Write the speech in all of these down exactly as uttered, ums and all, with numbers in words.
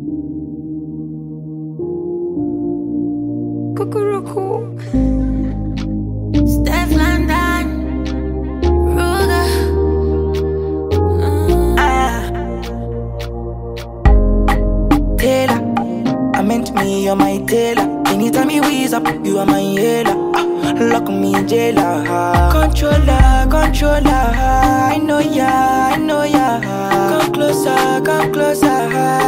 Cuckoo. Steph London, Ruger. Mm. Ah, Taylor, I meant me, you're my tailor. Anytime you ease up, you are my healer. Ah, lock me in jailer. Controller, controller. I know ya, I know ya. Come closer, come closer.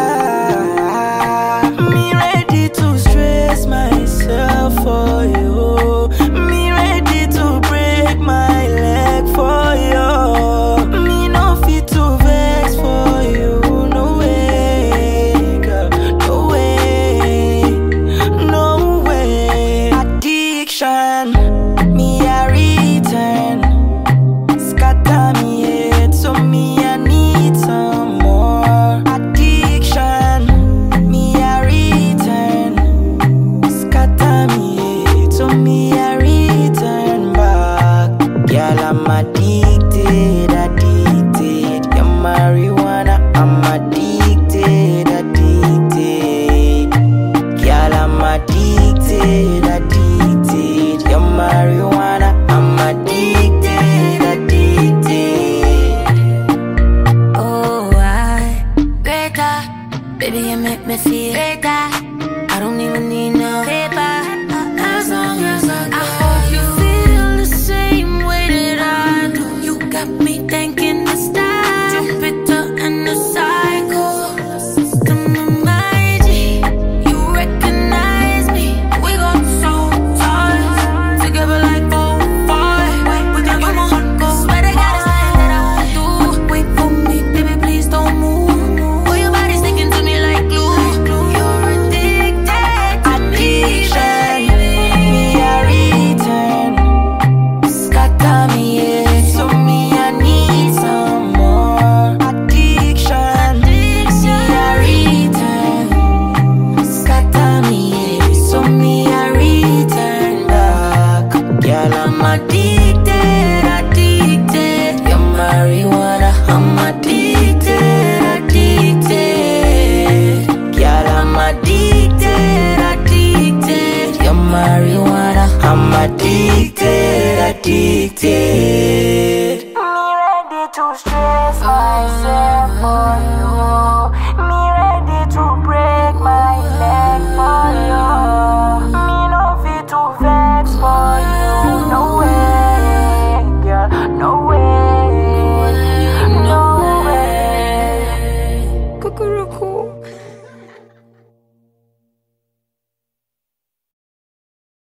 Me ready to stress myself for you. Me ready to break my leg for you. Me no fit to vex for you. No way, girl. No way, no way. Addiction, me a return. Scatter me head, so me I need some more. Addiction, me a return. Scatter me head, so me I return back. Girl, I'm addicted, addicted. Your marijuana, I'm addicted, addicted. Girl, I'm addicted, addicted. Your marijuana, I'm addicted, addicted. Oh, I greater, baby, you make me feel greater. I don't even need no paper. As long as I got I hope you feel the same way that I do. You got me thinking it's time. Jupiter and the cycle. Come on, my G, you recognize me. We got so tight, together like four, five. We can go more, go. Swear to God, it's nothing that I won't do. Wait for me, baby, please don't move. Boy, your body's sticking to me like glue. You're addicted to me, Addiction, baby. me a return. Scatter me head, so me I need some more. Addiction, me a return. Scatter me head, so me I return back. Girl, I'm addicted, addicted. Your marijuana, I'm addicted, addicted. Girl, I'm addicted, addicted. Your marijuana, I'm addicted, addicted. Me ready to stress myself for you.